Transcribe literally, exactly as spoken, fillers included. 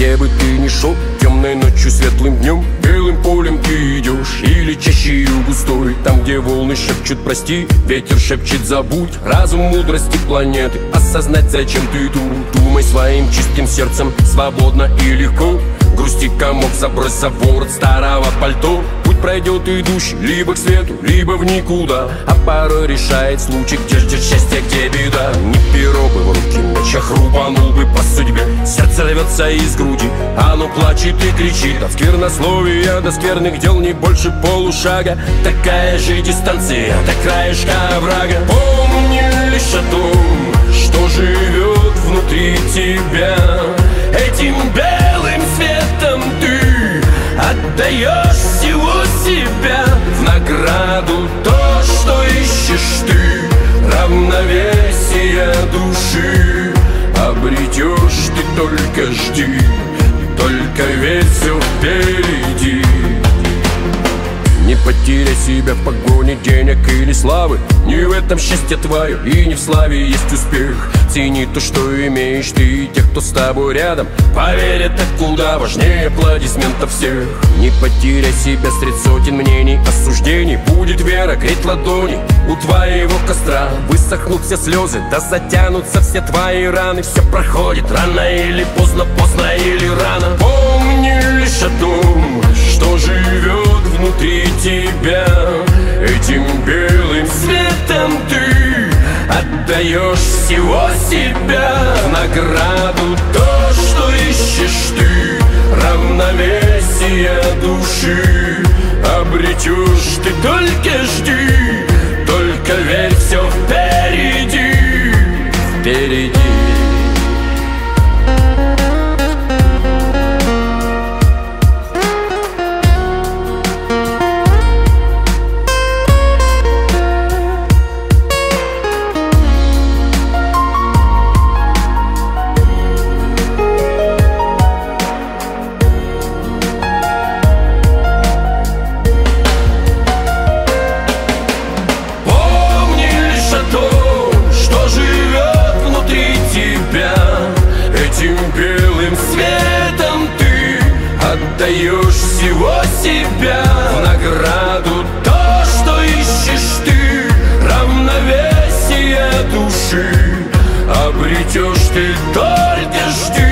где бы ты ни шел, темной ночью, светлым днем, белым полем ты идешь, или чащею густой, там, где волны шепчут прости, ветер шепчет забудь, разум мудрости планеты, осознать, зачем ты тут. Думай своим чистым сердцем, свободно и легко, грусти комок забрось за ворот старого пальто. Путь пройдет идущий либо к свету, либо в никуда, а порой решает случай, где ждет счастье, где беда. Не перо бы в руки, мечах рубанул бы по судьбе, сердце рвется из груди, оно плачет и кричит от сквернословия до скверных дел не больше полушага. Такая же дистанция до краешка оврага. Помни лишь о том, что живет внутри тебя. Этим белым светом ты отдаешь всего себя в награду то, что ищешь ты, равновесие души обретешь ты, только жди, только верь, все впереди. Не потеряй себя в погоне денег или славы, не в этом счастье твое и не в славе есть успех. Цени то, что имеешь ты, и тех, кто с тобой рядом. Поверь, это куда важнее аплодисментов всех. Не потеряй себя средь сотен мнений, осуждений. Будет вера, греть ладони у твоего костра. Высохнут все слезы, да затянутся все твои раны. Все проходит рано или поздно, поздно или рано. Помни лишь о том, что живет внутри тебя. Этим белым светом ты отдаешь всего себя в награду то, что ищешь ты, равновесие души обретешь ты, только жди, только верь, все впереди, впереди. Этим белым светом ты отдаешь всего себя в награду то, что ищешь ты, равновесие души обретешь ты, только жди.